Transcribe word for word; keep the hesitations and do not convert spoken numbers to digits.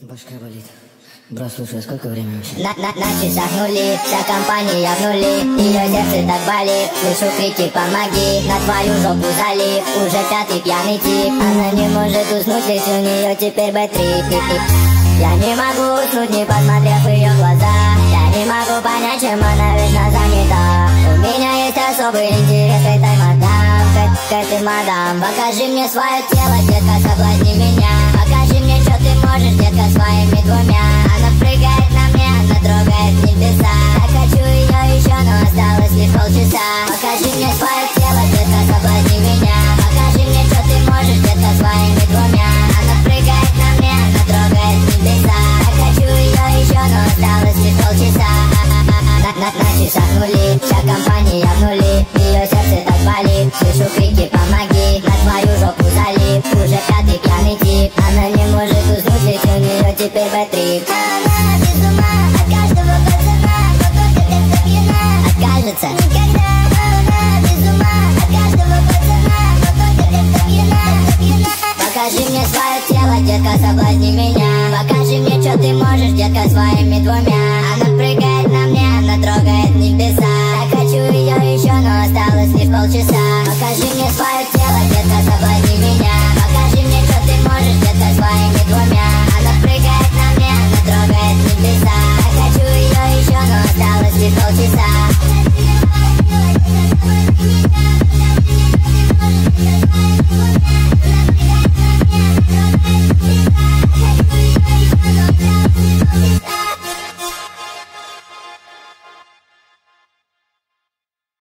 Башка болит. Бро, слушай, сколько времени вообще? На, на, на часах нули, вся компания в нули. Ее сердце так болит, слышу крики помоги. На твою жопу залив, уже пятый пьяный тип. Она не может уснуть, ведь у нее теперь бэ-три. Я не могу уснуть, не посмотрев в ее глаза. Я не могу понять, чем она вечно занята. У меня есть особый интерес к этой мадам, к, к этой мадам. Покажи мне свое тело, детка, соблазни меня. Покажи мне, что ты можешь, детка, своими двумя. Она прыгает на мне, она трогает небеса. Я хочу ее еще, но осталось лишь полчаса. Покажи мне свое тело, детка, соблазни меня. Покажи мне, что ты можешь, детка, своими двумя. Она прыгает на мне, она трогает небеса. Я хочу ее еще, но осталось лишь полчаса. На, на, на часах нули, вся компания в нули. Ее сердце так болит, слышу крики помоги. На твою жопу залив, уже пятый пьяный тип. Она не может уснуть, ведь у нее теперь бэ-три. Она без ума от каждого пацана, но только когда пьяна откажется никогда. Она без ума от каждого пацана, но только когда пьяна, пьяна. Покажи мне свое тело, детка, соблазни меня. Покажи мне, что ты можешь, детка, своими двумя. Она прыгает на мне, она трогает небеса. Я хочу ее еще, но осталось лишь полчаса. Покажи мне свое тело, детка.